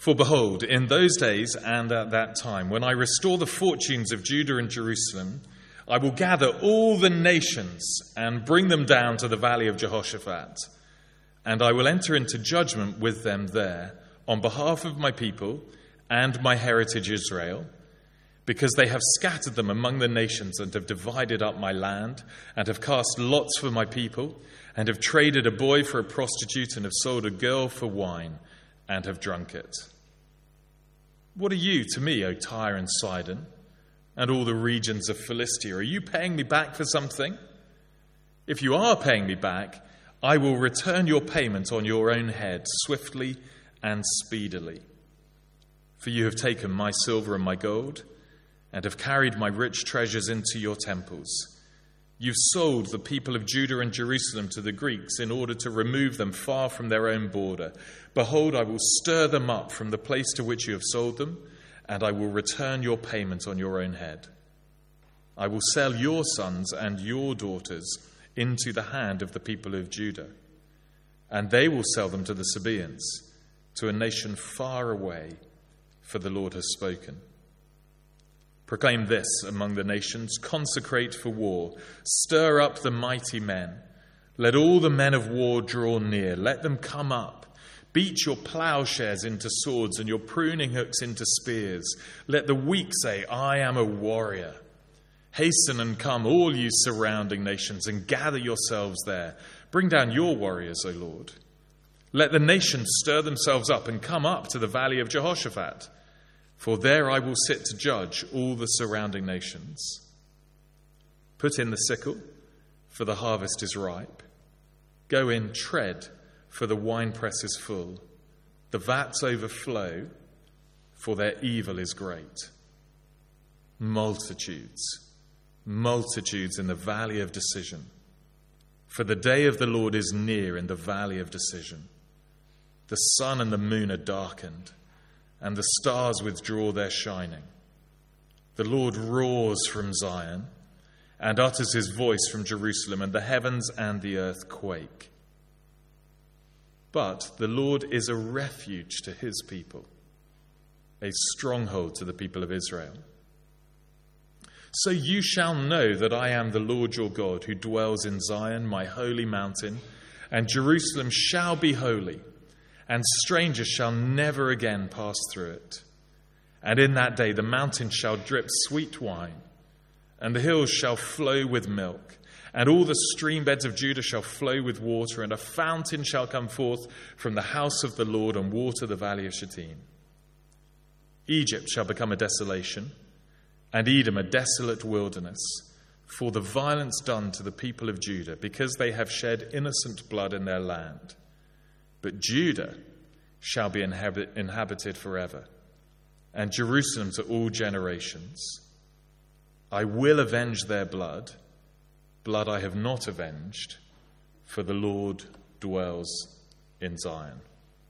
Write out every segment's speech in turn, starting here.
For behold, in those days and at that time, when I restore the fortunes of Judah and Jerusalem, I will gather all the nations and bring them down to the valley of Jehoshaphat, and I will enter into judgment with them there on behalf of my people and my heritage Israel, because they have scattered them among the nations and have divided up my land, and have cast lots for my people, and have traded a boy for a prostitute, and have sold a girl for wine, and have drunk it. What are you to me, O Tyre and Sidon, and all the regions of Philistia? Are you paying me back for something? If you are paying me back, I will return your payment on your own head, swiftly and speedily. For you have taken my silver and my gold, and have carried my rich treasures into your temples. You've sold the people of Judah and Jerusalem to the Greeks in order to remove them far from their own border. Behold, I will stir them up from the place to which you have sold them, and I will return your payment on your own head. I will sell your sons and your daughters into the hand of the people of Judah, and they will sell them to the Sabaeans, to a nation far away, for the Lord has spoken. Proclaim this among the nations, consecrate for war, stir up the mighty men. Let all the men of war draw near, let them come up. Beat your plowshares into swords and your pruning hooks into spears. Let the weak say, I am a warrior. Hasten and come, all you surrounding nations, and gather yourselves there. Bring down your warriors, O Lord. Let the nations stir themselves up and come up to the valley of Jehoshaphat. For there I will sit to judge all the surrounding nations. Put in the sickle, for the harvest is ripe. Go in, tread, for the winepress is full. The vats overflow, for their evil is great. Multitudes, multitudes in the valley of decision. For the day of the Lord is near in the valley of decision. The sun and the moon are darkened, and the stars withdraw their shining. The Lord roars from Zion and utters his voice from Jerusalem, and the heavens and the earth quake. But the Lord is a refuge to his people, a stronghold to the people of Israel. So you shall know that I am the Lord your God, who dwells in Zion, my holy mountain, and Jerusalem shall be holy, and strangers shall never again pass through it. And in that day the mountains shall drip sweet wine, and the hills shall flow with milk, and all the stream beds of Judah shall flow with water, and a fountain shall come forth from the house of the Lord and water the valley of Shittim. Egypt shall become a desolation, and Edom a desolate wilderness, for the violence done to the people of Judah, because they have shed innocent blood in their land. But Judah shall be inhabited forever, and Jerusalem to all generations. I will avenge their blood, blood I have not avenged, for the Lord dwells in Zion.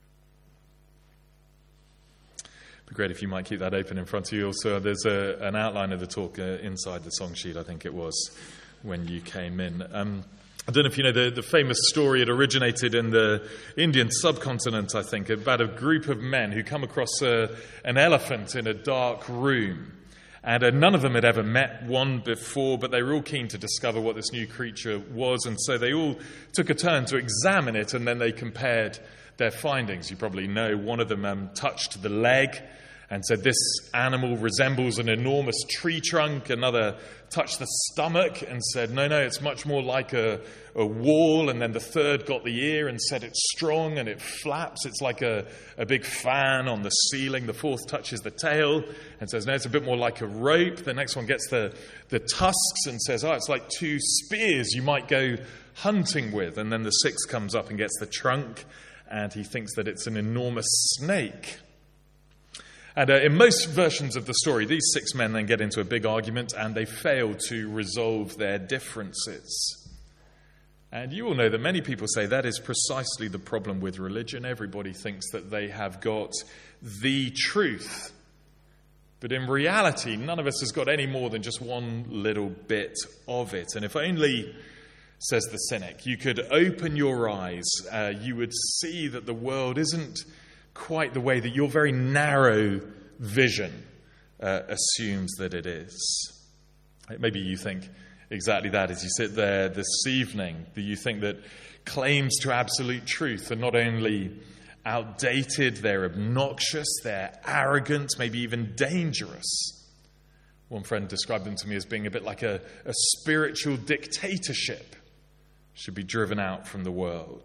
It'd be great if you might keep that open in front of you. Also, there's an outline of the talk inside the song sheet, I think it was, when you came in. I don't know if you know the famous story. It originated in the Indian subcontinent, I think, about a group of men who come across an elephant in a dark room. And none of them had ever met one before, but they were all keen to discover what this new creature was. And so they all took a turn to examine it, and then they compared their findings. You probably know one of them touched the leg and said, this animal resembles an enormous tree trunk. Another touched the stomach and said, no, it's much more like a wall. And then the third got the ear and said, it's strong and it flaps. It's like a big fan on the ceiling. The fourth touches the tail and says, no, it's a bit more like a rope. The next one gets the tusks and says, it's like two spears you might go hunting with. And then the sixth comes up and gets the trunk, and he thinks that it's an enormous snake. And in most versions of the story, these six men then get into a big argument, and they fail to resolve their differences. And you all know that many people say that is precisely the problem with religion. Everybody thinks that they have got the truth. But in reality, none of us has got any more than just one little bit of it. And if only, says the cynic, you could open your eyes, you would see that the world isn't quite the way that your very narrow vision assumes that it is. Maybe you think exactly that as you sit there this evening, that you think that claims to absolute truth are not only outdated, they're obnoxious, they're arrogant, maybe even dangerous. One friend described them to me as being a bit like a spiritual dictatorship, should be driven out from the world.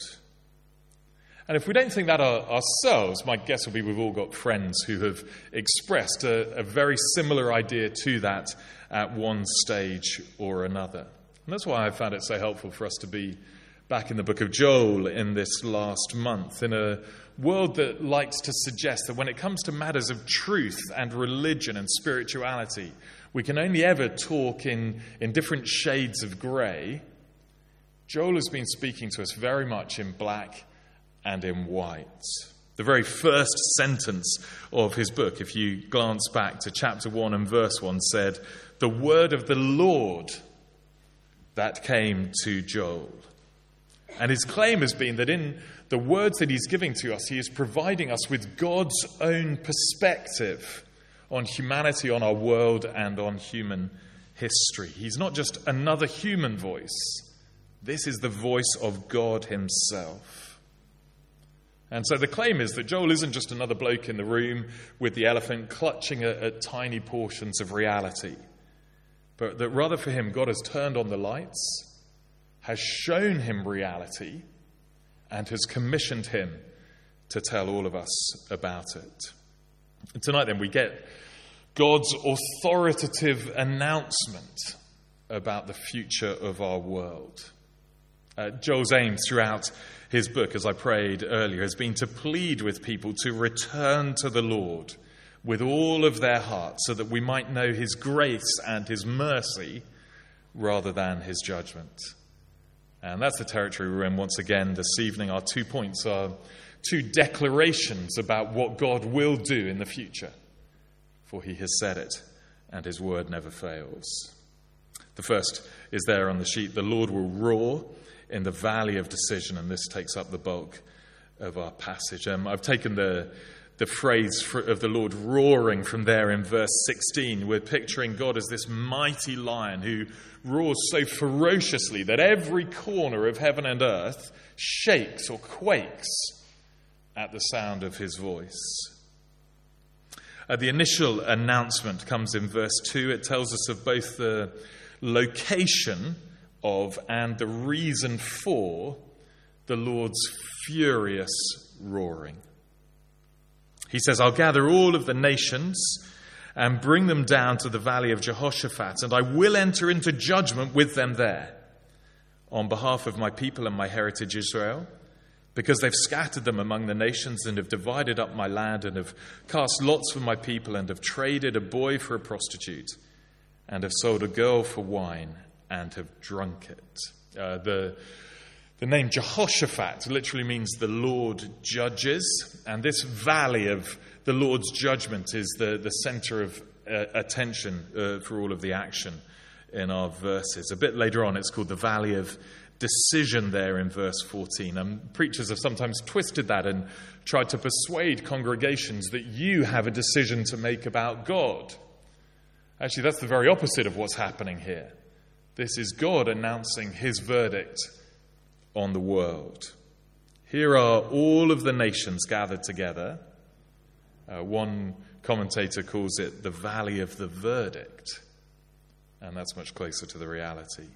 And if we don't think that ourselves, my guess would be we've all got friends who have expressed a very similar idea to that at one stage or another. And that's why I found it so helpful for us to be back in the book of Joel in this last month, in a world that likes to suggest that when it comes to matters of truth and religion and spirituality, we can only ever talk in different shades of grey. Joel has been speaking to us very much in black and in white. The very first sentence of his book, if you glance back to chapter 1 and verse 1, said, "The word of the Lord that came to Joel." And his claim has been that in the words that he's giving to us, he is providing us with God's own perspective on humanity, on our world, and on human history. He's not just another human voice. This is the voice of God himself. And so the claim is that Joel isn't just another bloke in the room with the elephant clutching at tiny portions of reality, but that rather for him, God has turned on the lights, has shown him reality, and has commissioned him to tell all of us about it. And tonight then we get God's authoritative announcement about the future of our world. Joel's aim throughout his book, as I prayed earlier, has been to plead with people to return to the Lord with all of their heart so that we might know his grace and his mercy rather than his judgment. And that's the territory we're in once again this evening. Our 2 points are 2 declarations about what God will do in the future, for he has said it, and his word never fails. The first is there on the sheet. The Lord will roar in the valley of decision, and this takes up the bulk of our passage. I've taken the phrase of the Lord roaring from there in verse 16. We're picturing God as this mighty lion who roars so ferociously that every corner of heaven and earth shakes or quakes at the sound of his voice. The initial announcement comes in verse 2. It tells us of both the location of and the reason for the Lord's furious roaring. He says, "I'll gather all of the nations and bring them down to the valley of Jehoshaphat, and I will enter into judgment with them there on behalf of my people and my heritage Israel, because they've scattered them among the nations and have divided up my land and have cast lots for my people and have traded a boy for a prostitute and have sold a girl for wine and have drunk it." The name Jehoshaphat literally means the Lord judges, and this valley of the Lord's judgment is the center of attention for all of the action in our verses. A bit later on, it's called the valley of decision there in verse 14. Preachers have sometimes twisted that and tried to persuade congregations that you have a decision to make about God. Actually, that's the very opposite of what's happening here. This is God announcing his verdict on the world. Here are all of the nations gathered together. One commentator calls it the valley of the verdict, and that's much closer to the reality.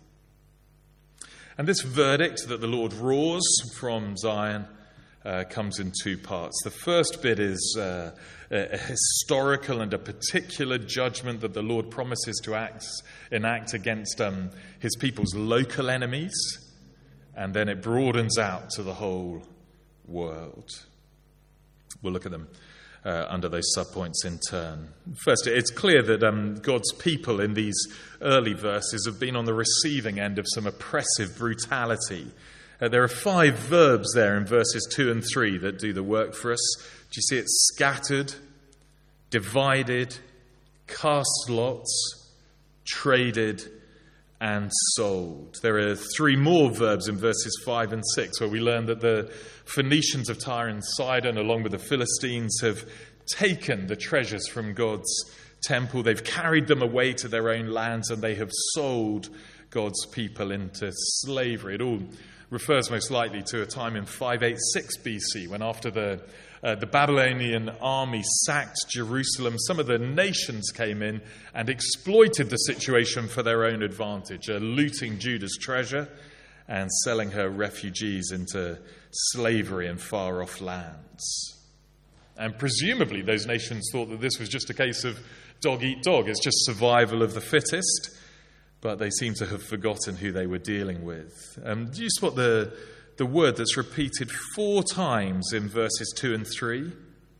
And this verdict that the Lord roars from Zion comes in 2 parts. The first bit is a historical and a particular judgment that the Lord promises to enact against his people's local enemies, and then it broadens out to the whole world. We'll look at them under those subpoints in turn. First, it's clear that God's people in these early verses have been on the receiving end of some oppressive brutality. There are 5 verbs there in verses 2 and 3 that do the work for us. Do you see it? Scattered, divided, cast lots, traded, and sold. There are three more verbs in verses 5 and 6 where we learn that the Phoenicians of Tyre and Sidon, along with the Philistines, have taken the treasures from God's temple. They've carried them away to their own lands, and they have sold God's people into slavery. It all refers most likely to a time in 586 BC, when after the Babylonian army sacked Jerusalem, some of the nations came in and exploited the situation for their own advantage, looting Judah's treasure and selling her refugees into slavery in far-off lands. And presumably those nations thought that this was just a case of dog eat dog. It's just survival of the fittest. But they seem to have forgotten who they were dealing with. Do you spot the word that's repeated 4 times in verses 2 and 3?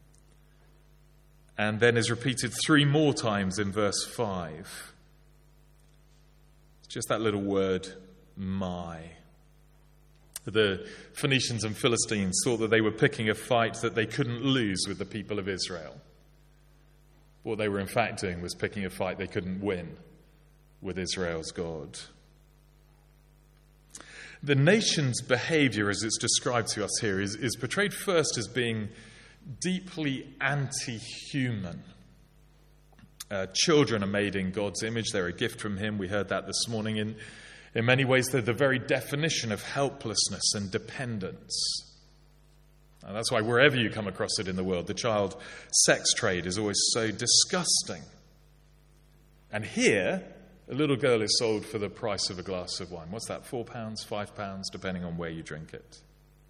And then is repeated 3 more times in verse 5. It's just that little word, my. The Phoenicians and Philistines thought that they were picking a fight that they couldn't lose with the people of Israel. What they were in fact doing was picking a fight they couldn't win with Israel's God. The nation's behavior, as it's described to us here, is portrayed first as being deeply anti-human. Children are made in God's image. They're a gift from him. We heard that this morning. In many ways, they're the very definition of helplessness and dependence. And that's why wherever you come across it in the world, the child sex trade is always so disgusting. And here, a little girl is sold for the price of a glass of wine. What's that, £4, £5, depending on where you drink it.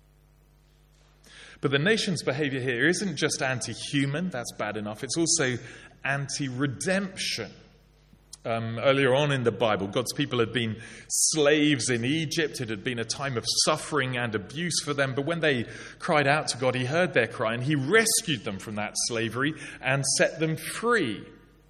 But the nation's behavior here isn't just anti-human, that's bad enough. It's also anti-redemption. Earlier on in the Bible, God's people had been slaves in Egypt. It had been a time of suffering and abuse for them. But when they cried out to God, he heard their cry and he rescued them from that slavery and set them free.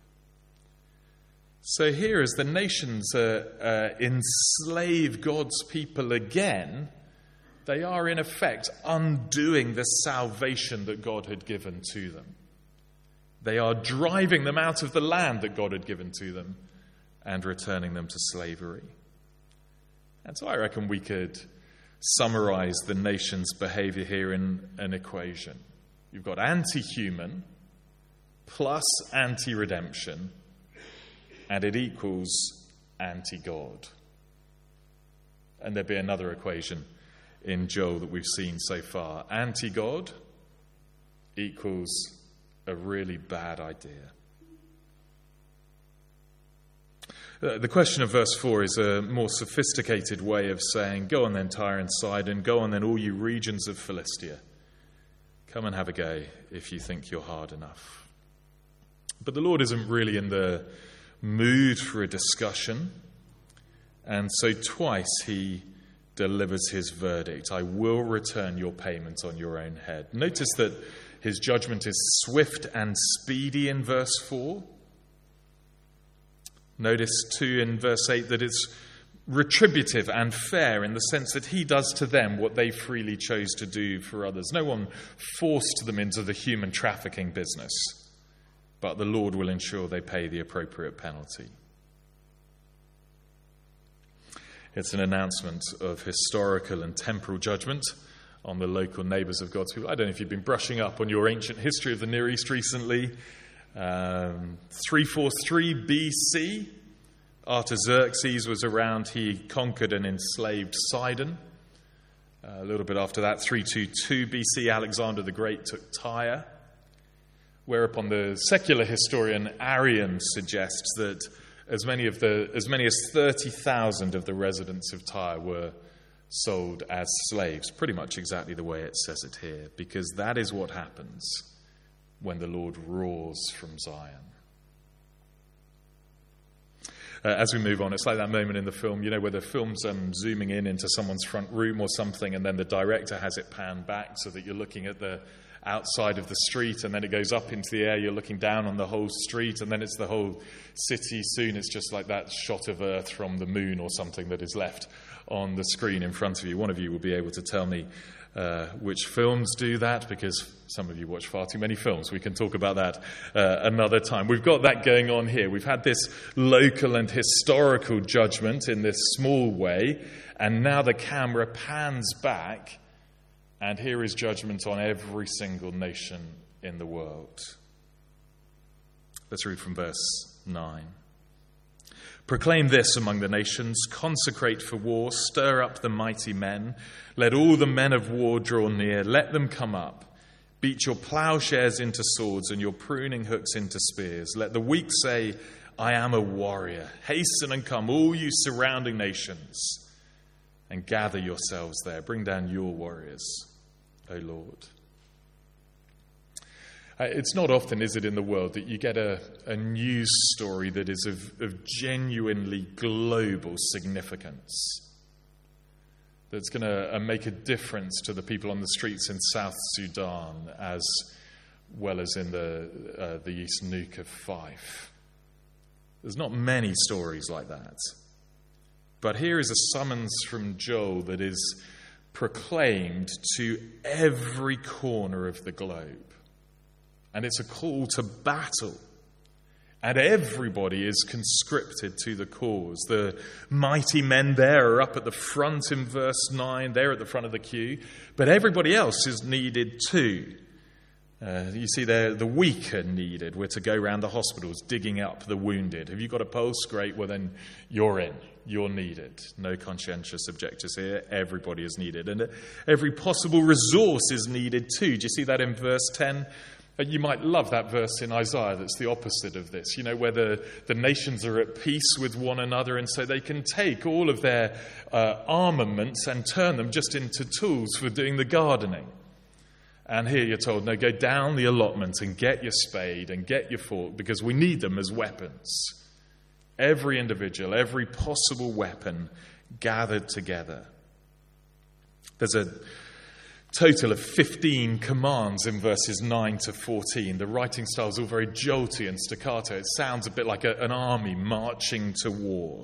So here, as the nations enslave God's people again, they are in effect undoing the salvation that God had given to them. They are driving them out of the land that God had given to them and returning them to slavery. And so I reckon we could summarize the nation's behavior here in an equation. You've got anti-human plus anti-redemption, and it equals anti-God. And there'd be another equation in Joel that we've seen so far. Anti-God equals a really bad idea. The question of verse 4 is a more sophisticated way of saying, go on then, Tyre and Sidon, go on then, all you regions of Philistia. Come and have a go if you think you're hard enough. But the Lord isn't really in the mood for a discussion, and so twice he delivers his verdict. I will return your payment on your own head. Notice that his judgment is swift and speedy in verse 4. Notice too in verse 8 that it's retributive and fair in the sense that he does to them what they freely chose to do for others. No one forced them into the human trafficking business, but the Lord will ensure they pay the appropriate penalty. It's an announcement of historical and temporal judgment on the local neighbours of God's people. I don't know if you've been brushing up on your ancient history of the Near East recently. 343 BC, Artaxerxes was around. He conquered and enslaved Sidon. A little bit after that, 322 BC, Alexander the Great took Tyre. Whereupon the secular historian Arrian suggests that as many as 30,000 of the residents of Tyre were sold as slaves, pretty much exactly the way it says it here, because that is what happens when the Lord roars from Zion. As we move on, it's like that moment in the film, you know, where the film's zooming in into someone's front room or something, and then the director has it panned back so that you're looking at the outside of the street, and then it goes up into the air, you're looking down on the whole street, and then it's the whole city. Soon it's just like that shot of Earth from the moon or something that is left on the screen in front of you. One of you will be able to tell me which films do that, because some of you watch far too many films. We can talk about that another time. We've got that going on here. We've had this local and historical judgment in this small way, and now the camera pans back, and here is judgment on every single nation in the world. Let's read from verse 9. Proclaim this among the nations, consecrate for war, stir up the mighty men. Let all the men of war draw near, let them come up. Beat your plowshares into swords and your pruning hooks into spears. Let the weak say, I am a warrior. Hasten and come, all you surrounding nations, and gather yourselves there. Bring down your warriors, O Lord. It's not often, is it, in the world that you get a news story that is of genuinely global significance, that's going to make a difference to the people on the streets in South Sudan as well as in the East Nuke of Fife. There's not many stories like that. But here is a summons from Joel that is proclaimed to every corner of the globe. And it's a call to battle. And everybody is conscripted to the cause. The mighty men there are up at the front in verse 9. They're at the front of the queue. But everybody else is needed too. You see there, the weak are needed. We're to go around the hospitals digging up the wounded. Have you got a pulse? Great. Well, then you're in. You're needed. No conscientious objectors here. Everybody is needed. And every possible resource is needed too. Do you see that in verse 10? You might love that verse in Isaiah that's the opposite of this, where the nations are at peace with one another, and so they can take all of their armaments and turn them just into tools for doing the gardening. And here you're told, no, go down the allotment and get your spade and get your fork, because we need them as weapons. Every individual, every possible weapon gathered together. There's a total of 15 commands in verses 9 to 14. The writing style is all very jolty and staccato. It sounds a bit like an army marching to war.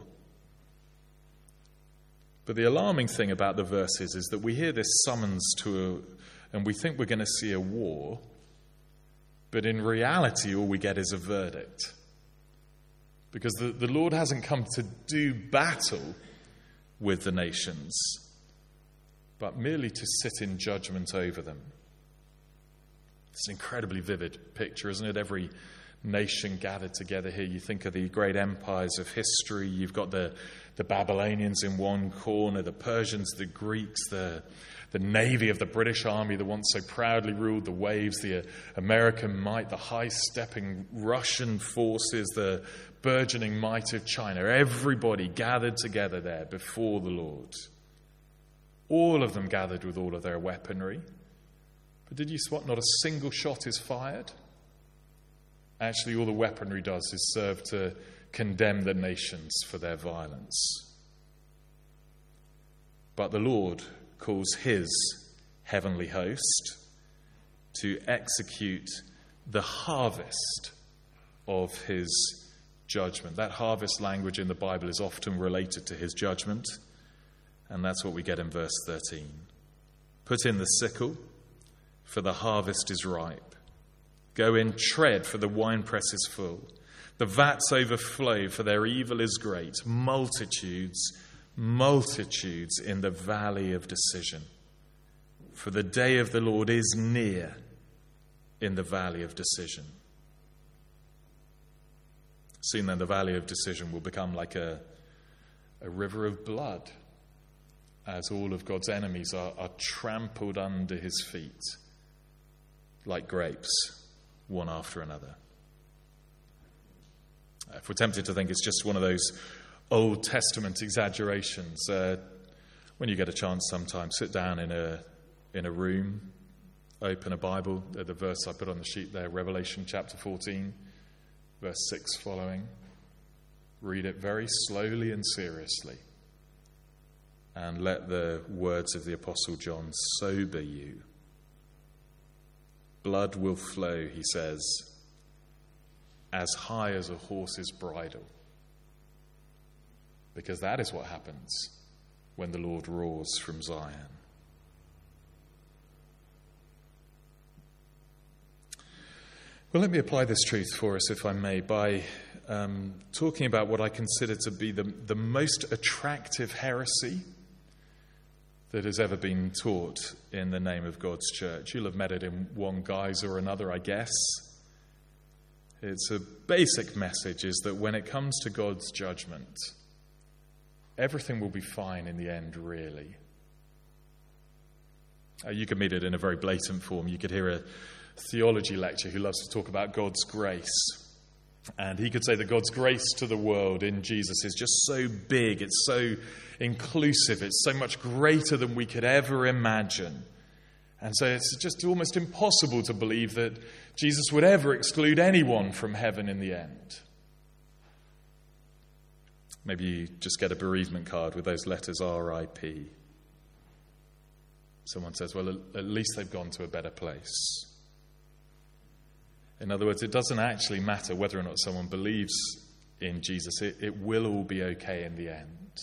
But the alarming thing about the verses is that we hear this summons and we think we're going to see a war, but in reality all we get is a verdict. Because the Lord hasn't come to do battle with the nations, but merely to sit in judgment over them. It's an incredibly vivid picture, isn't it? Every nation gathered together here. You think of the great empires of history. You've got the Babylonians in one corner, the Persians, the Greeks, the navy of the British Army that once so proudly ruled the waves, the American might, the high-stepping Russian forces, the burgeoning might of China. Everybody gathered together there before the Lord. All of them gathered with all of their weaponry. But did you spot not a single shot is fired? Actually, all the weaponry does is serve to condemn the nations for their violence. But the Lord calls his heavenly host to execute the harvest of his judgment. That harvest language in the Bible is often related to his judgment. And that's what we get in verse 13. Put in the sickle, for the harvest is ripe. Go in, tread, for the winepress is full. The vats overflow, for their evil is great. Multitudes, multitudes in the valley of decision. For the day of the Lord is near in the valley of decision. Soon then the valley of decision will become like a river of blood, as all of God's enemies are trampled under his feet like grapes, one after another. If we're tempted to think it's just one of those Old Testament exaggerations, when you get a chance sometime, sit down in a room, open a Bible, the verse I put on the sheet there, Revelation chapter 14, verse 6 following. Read it very slowly and seriously. And let the words of the Apostle John sober you. Blood will flow, he says, as high as a horse's bridle. Because that is what happens when the Lord roars from Zion. Well, let me apply this truth for us, if I may, by talking about what I consider to be the most attractive heresy that has ever been taught in the name of God's church. You'll have met it in one guise or another, I guess. Its a basic message is that when it comes to God's judgment, everything will be fine in the end, really. You could meet it in a very blatant form. You could hear a theology lecturer who loves to talk about God's grace. And he could say that God's grace to the world in Jesus is just so big, it's so inclusive, it's so much greater than we could ever imagine. And so it's just almost impossible to believe that Jesus would ever exclude anyone from heaven in the end. Maybe you just get a bereavement card with those letters R.I.P. Someone says, well, at least they've gone to a better place. In other words, it doesn't actually matter whether or not someone believes in Jesus. It will all be okay in the end.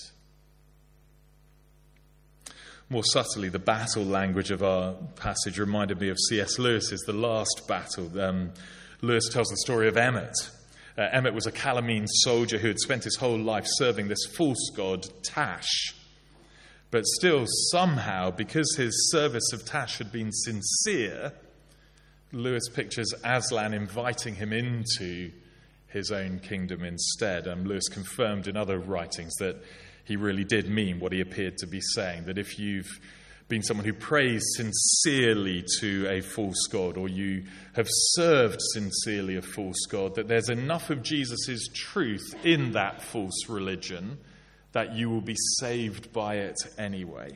More subtly, the battle language of our passage reminded me of C.S. Lewis's The Last Battle. Lewis tells the story of Emmet. Emmet was a Calamine soldier who had spent his whole life serving this false god, Tash. But still, somehow, because his service of Tash had been sincere, Lewis pictures Aslan inviting him into his own kingdom instead. Lewis confirmed in other writings that he really did mean what he appeared to be saying, that if you've been someone who prays sincerely to a false god, or you have served sincerely a false god, that there's enough of Jesus' truth in that false religion that you will be saved by it anyway.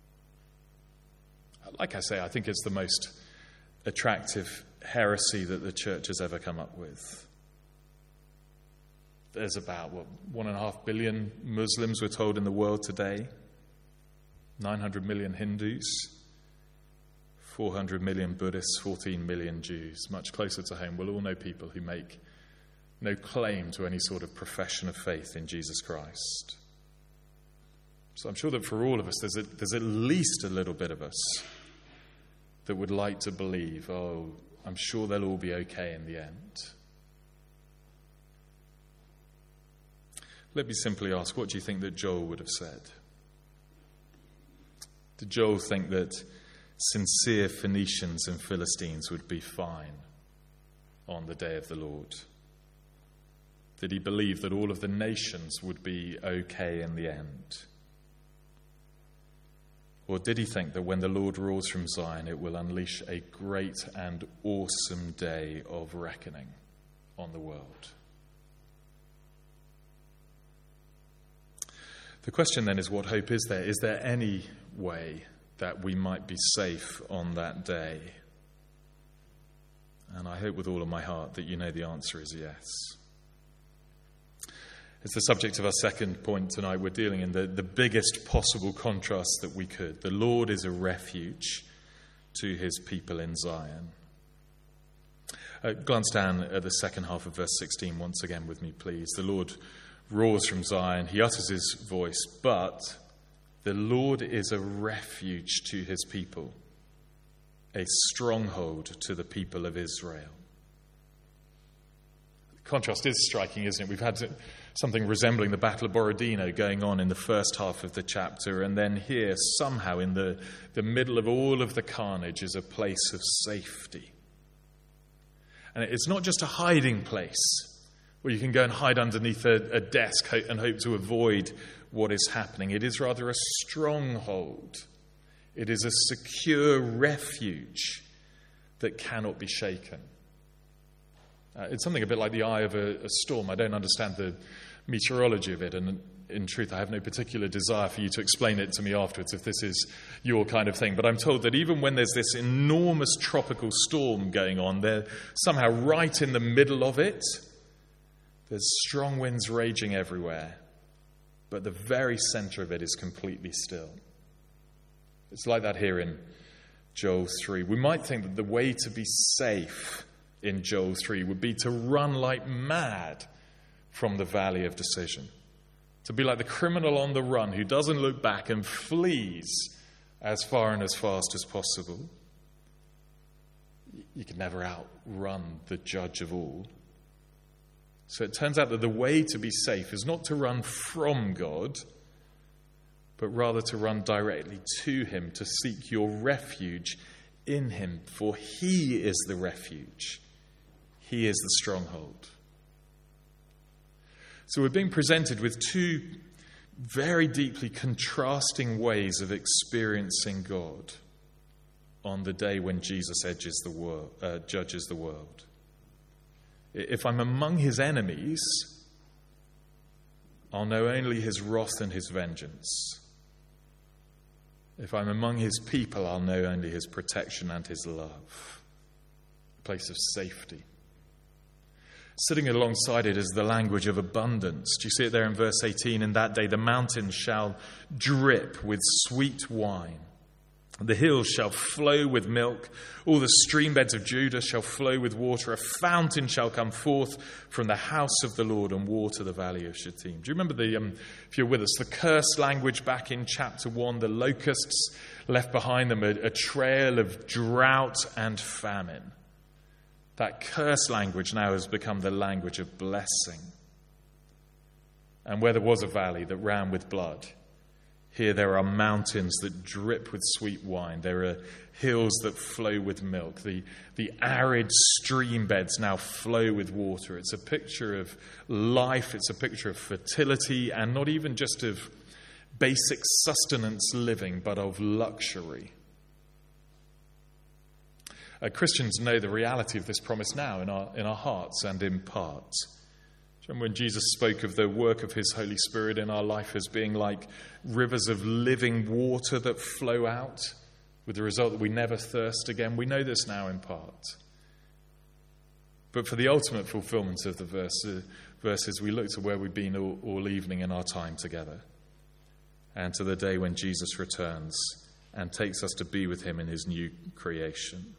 Like I say, I think it's the most attractive heresy that the church has ever come up with. There's about, 1.5 billion Muslims, we're told, in the world today. 900 million Hindus. 400 million Buddhists. 14 million Jews. Much closer to home, we'll all know people who make no claim to any sort of profession of faith in Jesus Christ. So I'm sure that for all of us, there's at least a little bit of us that would like to believe, I'm sure they'll all be okay in the end. Let me simply ask, what do you think that Joel would have said? Did Joel think that sincere Phoenicians and Philistines would be fine on the day of the Lord? Did he believe that all of the nations would be okay in the end? Or did he think that when the Lord rules from Zion, it will unleash a great and awesome day of reckoning on the world? The question then is, what hope is there? Is there any way that we might be safe on that day? And I hope with all of my heart that you know the answer is yes. It's the subject of our second point tonight. We're dealing in the biggest possible contrast that we could. The Lord is a refuge to his people in Zion. Glance down at the second half of verse 16 once again with me, please. The Lord roars from Zion. He utters his voice, but the Lord is a refuge to his people, a stronghold to the people of Israel. The contrast is striking, isn't it? We've had something resembling the Battle of Borodino going on in the first half of the chapter, and then here, somehow, in the middle of all of the carnage, is a place of safety. And it's not just a hiding place where you can go and hide underneath a desk and hope to avoid what is happening. It is rather a stronghold. It is a secure refuge that cannot be shaken. It's something a bit like the eye of a storm. I don't understand the meteorology of it, and in truth, I have no particular desire for you to explain it to me afterwards if this is your kind of thing. But I'm told that even when there's this enormous tropical storm going on, they're somehow right in the middle of it. There's strong winds raging everywhere, but the very center of it is completely still. It's like that here in Joel 3. We might think that the way to be safe in Joel 3 would be to run like mad from the valley of decision, to be like the criminal on the run who doesn't look back and flees as far and as fast as possible. you can never outrun the judge of all. So it turns out that the way to be safe is not to run from God, but rather to run directly to him, to seek your refuge in him, for he is the refuge. He is the stronghold. So we're being presented with two very deeply contrasting ways of experiencing God on the day when Jesus judges the world. If I'm among his enemies, I'll know only his wrath and his vengeance. If I'm among his people, I'll know only his protection and his love, a place of safety. Sitting alongside it is the language of abundance. Do you see it there in verse 18? In that day the mountains shall drip with sweet wine. The hills shall flow with milk. All the stream beds of Judah shall flow with water. A fountain shall come forth from the house of the Lord and water the valley of Shittim. Do you remember if you're with us, the cursed language back in chapter 1, the locusts left behind them a trail of drought and famine. That cursed language now has become the language of blessing. And where there was a valley that ran with blood, here there are mountains that drip with sweet wine. There are hills that flow with milk. The arid stream beds now flow with water. It's a picture of life. It's a picture of fertility, and not even just of basic sustenance living, but of luxury. Christians know the reality of this promise now in our hearts and in part. Remember when Jesus spoke of the work of his Holy Spirit in our life as being like rivers of living water that flow out, with the result that we never thirst again? We know this now in part. But for the ultimate fulfillment of the verses, we look to where we've been all evening in our time together, and to the day when Jesus returns and takes us to be with him in his new creation.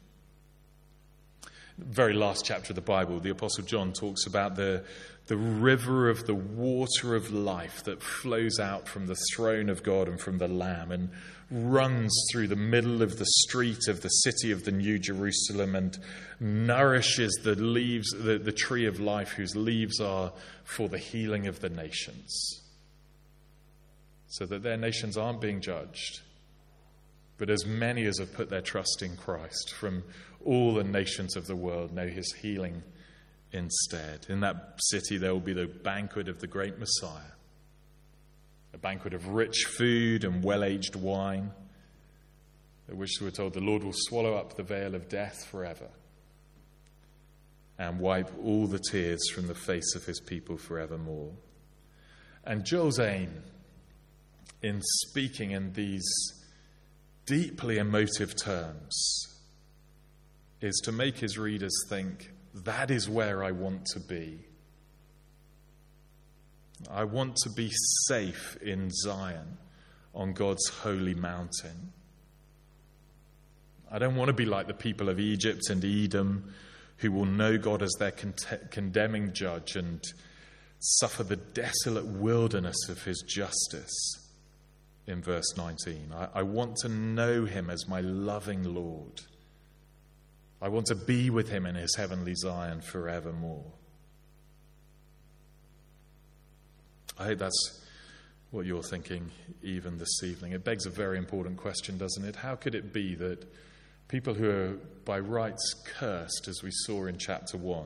Very last chapter of the Bible, the Apostle John talks about the river of the water of life that flows out from the throne of God and from the Lamb and runs through the middle of the street of the city of the New Jerusalem and nourishes the tree of life whose leaves are for the healing of the nations, so that their nations aren't being judged, but as many as have put their trust in Christ from all the nations of the world know his healing instead. In that city there will be the banquet of the great Messiah, a banquet of rich food and well-aged wine, at which we're told the Lord will swallow up the veil of death forever and wipe all the tears from the face of his people forevermore. And Joel's aim in speaking in these deeply emotive terms is to make his readers think, that is where I want to be. I want to be safe in Zion on God's holy mountain. I don't want to be like the people of Egypt and Edom who will know God as their condemning judge and suffer the desolate wilderness of his justice in verse 19. I want to know him as my loving Lord. I want to be with him in his heavenly Zion forevermore. I hope that's what you're thinking even this evening. It begs a very important question, doesn't it? How could it be that people who are by rights cursed, as we saw in chapter 1,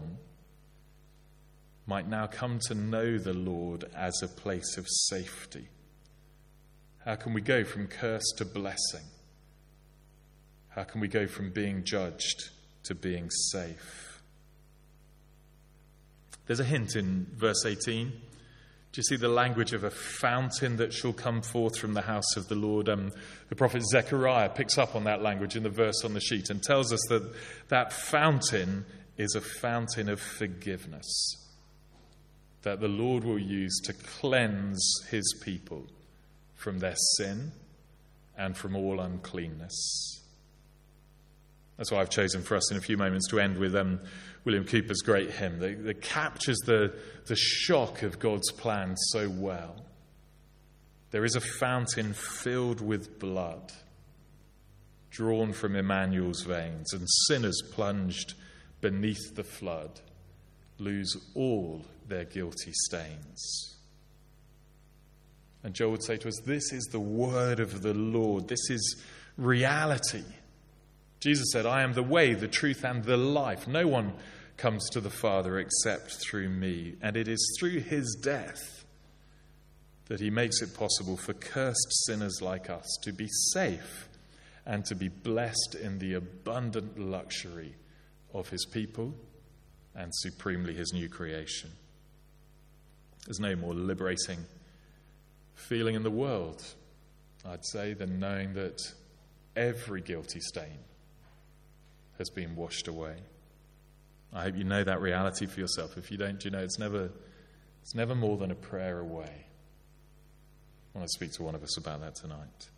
might now come to know the Lord as a place of safety? How can we go from curse to blessing? How can we go from being judged to being safe? There's a hint in verse 18. Do you see the language of a fountain that shall come forth from the house of the Lord? The prophet Zechariah picks up on that language in the verse on the sheet and tells us that that fountain is a fountain of forgiveness that the Lord will use to cleanse his people from their sin and from all uncleanness. That's why I've chosen for us in a few moments to end with William Cooper's great hymn that captures the shock of God's plan so well. There is a fountain filled with blood, drawn from Emmanuel's veins, and sinners plunged beneath the flood lose all their guilty stains. And Joel would say to us, this is the word of the Lord. This is reality. Jesus said, I am the way, the truth, and the life. No one comes to the Father except through me. And it is through his death that he makes it possible for cursed sinners like us to be safe and to be blessed in the abundant luxury of his people and supremely his new creation. There's no more liberating feeling in the world, I'd say, than knowing that every guilty stain has been washed away. I hope you know that reality for yourself. If you don't, you know it's never more than a prayer away. I want to speak to one of us about that tonight.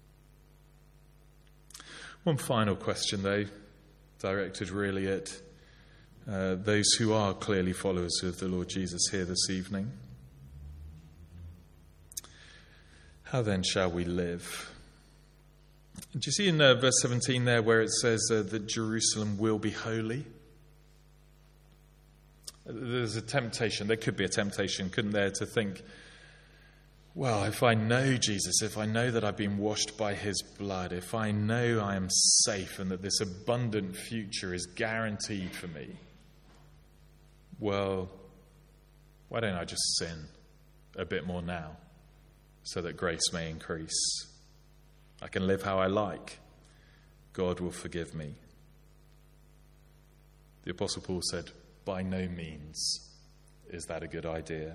One final question, though, directed really at those who are clearly followers of the Lord Jesus here this evening. How then shall we live? Do you see in verse 17 there where it says that Jerusalem will be holy? There's a temptation, there could be a temptation, couldn't there, to think, well, if I know Jesus, if I know that I've been washed by his blood, if I know I am safe and that this abundant future is guaranteed for me, well, why don't I just sin a bit more now so that grace may increase? I can live how I like. God will forgive me. The Apostle Paul said, by no means is that a good idea.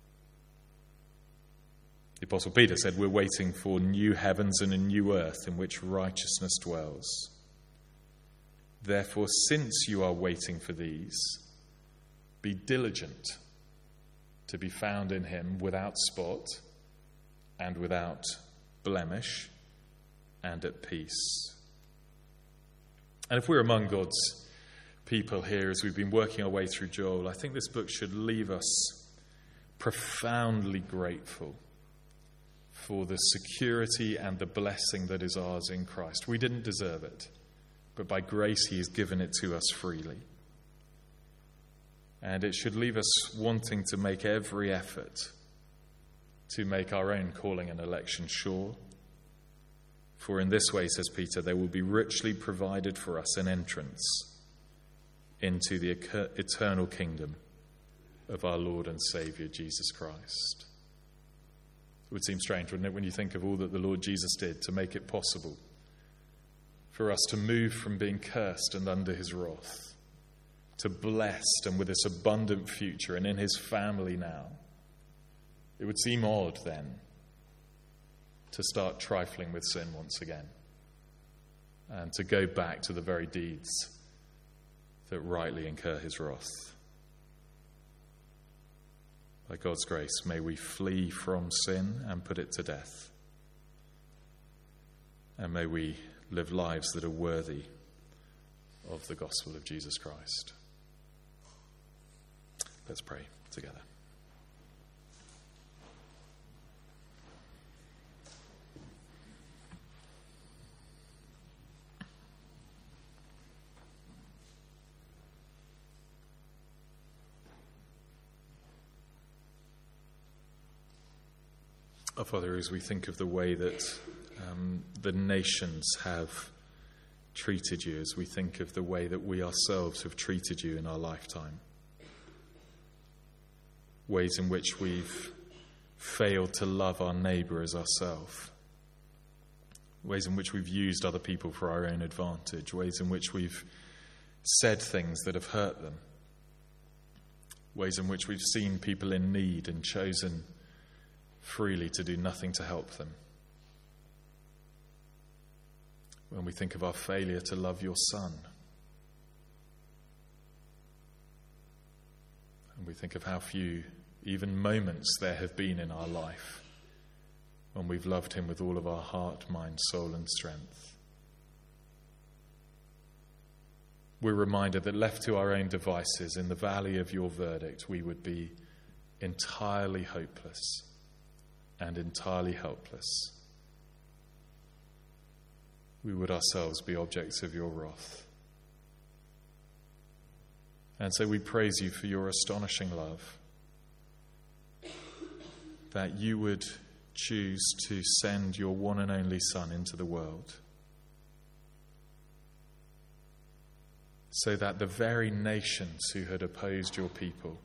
The Apostle Peter said, we're waiting for new heavens and a new earth in which righteousness dwells. Therefore, since you are waiting for these, be diligent to be found in him without spot and without blemish and at peace. And if we're among God's people here as we've been working our way through Joel, I think this book should leave us profoundly grateful for the security and the blessing that is ours in Christ. We didn't deserve it, but by grace he has given it to us freely. And it should leave us wanting to make every effort to make our own calling and election sure. For in this way, says Peter, there will be richly provided for us an entrance into the eternal kingdom of our Lord and Saviour, Jesus Christ. It would seem strange, wouldn't it, when you think of all that the Lord Jesus did to make it possible for us to move from being cursed and under his wrath to blessed and with this abundant future and in his family now. It would seem odd then to start trifling with sin once again and to go back to the very deeds that rightly incur his wrath. By God's grace, may we flee from sin and put it to death. And may we live lives that are worthy of the gospel of Jesus Christ. Let's pray together. Our Father, as we think of the way that the nations have treated you, as we think of the way that we ourselves have treated you in our lifetime, ways in which we've failed to love our neighbour as ourselves, ways in which we've used other people for our own advantage, ways in which we've said things that have hurt them, ways in which we've seen people in need and chosen freely to do nothing to help them. When we think of our failure to love your Son, and we think of how few even moments there have been in our life when we've loved him with all of our heart, mind, soul, and strength. We're reminded that left to our own devices in the valley of your verdict, we would be entirely hopeless and entirely helpless. we would ourselves be objects of your wrath. And so we praise you for your astonishing love, that you would choose to send your one and only Son into the world, so that the very nations who had opposed your people,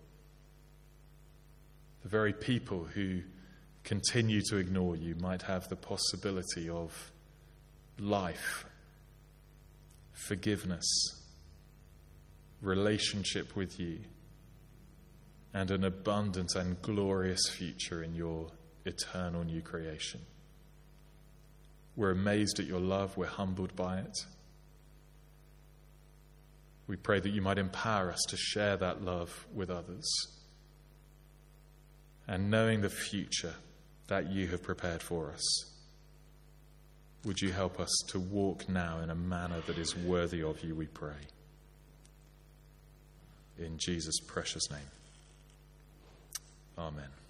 the very people who continue to ignore you, might have the possibility of life, forgiveness, relationship with you, and an abundant and glorious future in your eternal new creation. We're amazed at your love. We're humbled by it. We pray that you might empower us to share that love with others. And knowing the future that you have prepared for us, would you help us to walk now in a manner that is worthy of you, we pray. In Jesus' precious name. Amen.